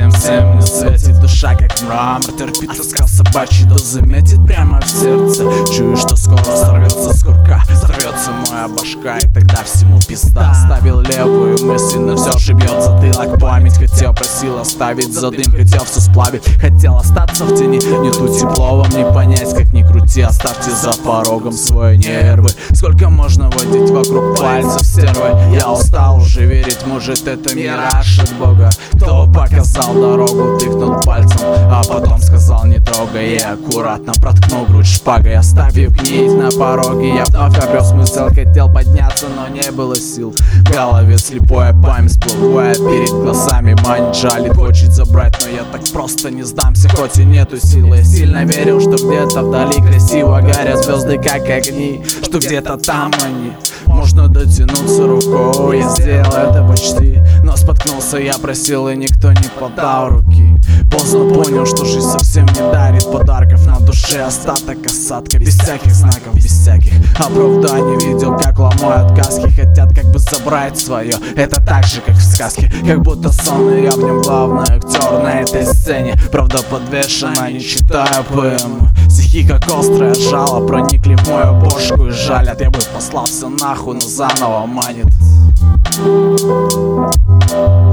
всем не светит. Душа как мрамор, терпит тоска собачья, да заметит прямо в сердце. Чую, что скоро сорвется с курка, сорвется моя башка, и тогда всему пизда. Ставил левую мысль, но все же бьет затылок. Память хотел, просил оставить за дым, хотел все сплавить, хотел остаться в тени. Нету тепло вам не понять, как ни крути, оставьте за порогом свои нервы. Сколько можно водить вокруг пальцев стервы? Я устал уже верить, может это мираж от Бога. Кто показал дорогу, тыкнул пальцем, а потом сказал не трогай. И аккуратно проткнул грудь шпагой, оставив гнить на пороге. Я вновь обрел смысл, хотел подняться, но не было сил. В голове слепая память всплывает перед глазами, манит, жалит, хочет забрать, но я так просто не сдамся, хоть и нету силы. Я сильно верил, что где-то вдали красиво горят звезды как огни, что где-то там они, можно дотянуться рукой. Я сделал это почти, но споткнулся, я просил, и никто не подал руки. Поздно понял, что жизнь совсем не дарит подарков. На душе остаток осадка, без всяких знаков, без всяких оправданий. Видел, как ломают каски, хотят как бы забрать свое. Это так же, как в сказке, как будто сон, и я в нем главный актер на этой сцене. Правда подвешена, не читаю поэму. Стихи как острое жало проникли в мою бошку и жалят. Я бы послался нахуй, но заново манит.